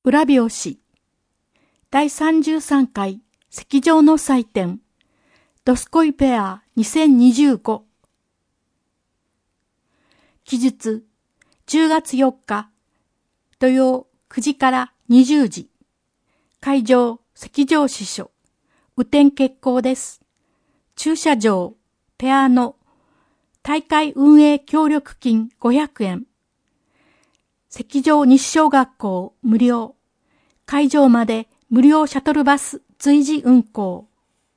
裏表紙第33回石上の祭典ドスコイペア2025記述10月4日土曜9時から20時会場石上支所雨天決行です。駐車場ペアの大会運営協力金500円石上西小学校無料会場まで無料シャトルバス随時運行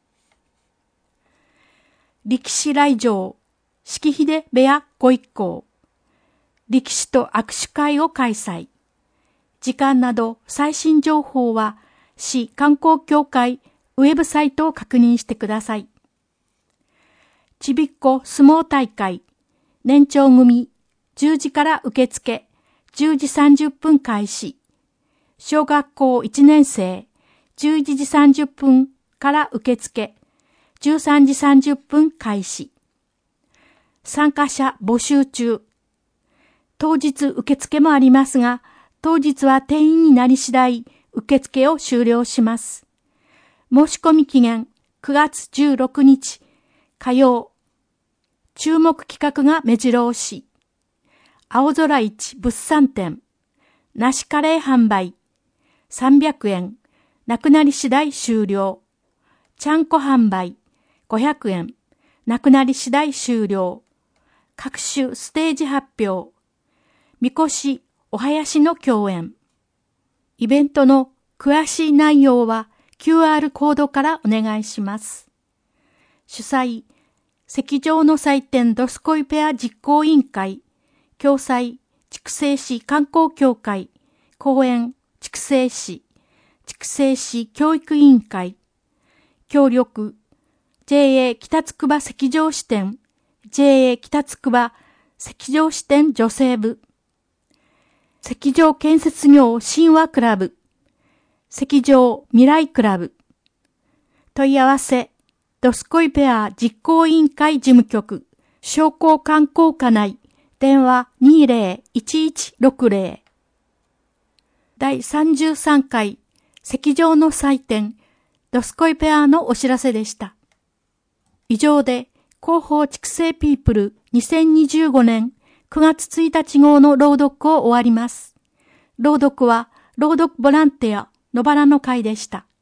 力士来場式秀部屋ご一行力士と握手会を開催時間など最新情報は市観光協会ウェブサイトを確認してください。ちびっこ相撲大会年長組10時から受付10時30分開始小学校1年生11時30分から受付13時30分開始参加者募集中当日受付もありますが当日は定員になり次第受付を終了します。申し込み期限9月16日火曜注目企画が目白押し青空市物産展梨カレー販売300円なくなり次第終了ちゃんこ販売500円なくなり次第終了各種ステージ発表みこしお囃子の共演イベントの詳しい内容は QR コードからお願いします。主催石上の祭典ドスコイペア実行委員会共催筑西市観光協会公園筑西市教育委員会協力 JA 北つくば石上支店 JA 北つくば石上支店女性部石上建設業神話クラブ石上未来クラブ問い合わせドスコイペア実行委員会事務局商工観光課内電話 20-1160 第33回石上の祭典ドスコイペアのお知らせでした。以上で広報筑西ピープル2025年9月1日号の朗読を終わります。朗読は朗読ボランティア野原の会でした。